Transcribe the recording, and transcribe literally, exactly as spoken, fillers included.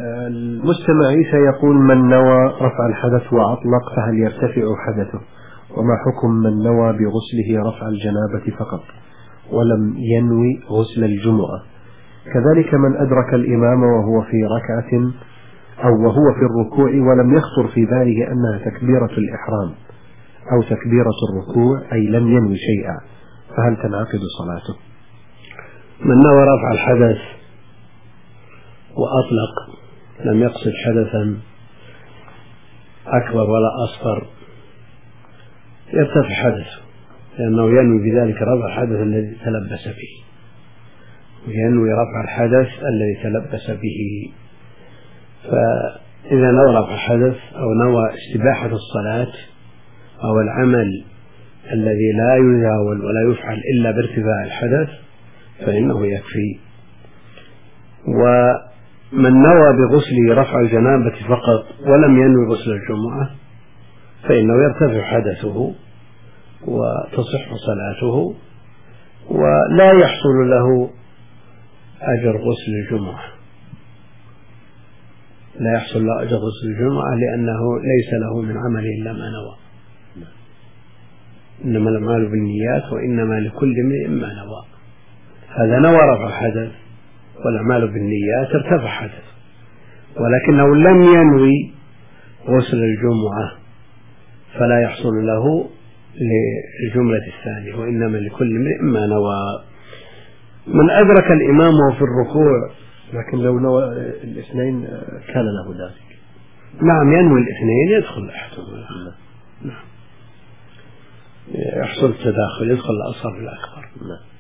المستمع عيسى يقول: من نوى رفع الحدث وأطلق فهل يرتفع حدثه؟ وما حكم من نوى بغسله رفع الجنابة فقط ولم ينوي غسل الجمعة؟ كذلك من أدرك الإمام وهو في ركعة أو وهو في الركوع ولم يخطر في باله أنها تكبيرة الإحرام أو تكبيرة الركوع أي لم ينوي شيئا، فهل تنعقد صلاته؟ من نوى رفع الحدث وأطلق لم يقصد حدثا أكبر ولا أصغر يرتفع حدثه، لأنه ينوي بذلك رفع الحدث الذي تلبس به، وينوي رفع الحدث الذي تلبس به. فإذا نوى رفع الحدث أو نوى استباحة الصلاة أو العمل الذي لا يزاول ولا يفعل إلا بارتفاع الحدث فإنه يكفي. ومن نوى بغسله رفع الجنابة فقط ولم ينوي غسل الجمعة فإنه يرتفع حدثه وتصح صلاته ولا يحصل له أجر غسل الجمعة، لا يحصل له أجر غسل الجمعة لأنه ليس له من عمله إلا ما نوى. إنما الأعمال بالنيات وإنما لكل امرئ ما نوى. هذا نوى رفع حدث والأعمال بالنيات ارتفع حدث، ولكنه لم ينوي غسل الجمعة فلا يحصل له للجملة الثانية، وإنما لكل امرئ ما نوى. من أدرك الإمام في الركوع لكن لو نوى الاثنين كان له ذلك. نعم، ينوي الاثنين يدخل أحدهما. نعم، يحصل التداخل، يدخل الأصغر في الأكبر. نعم.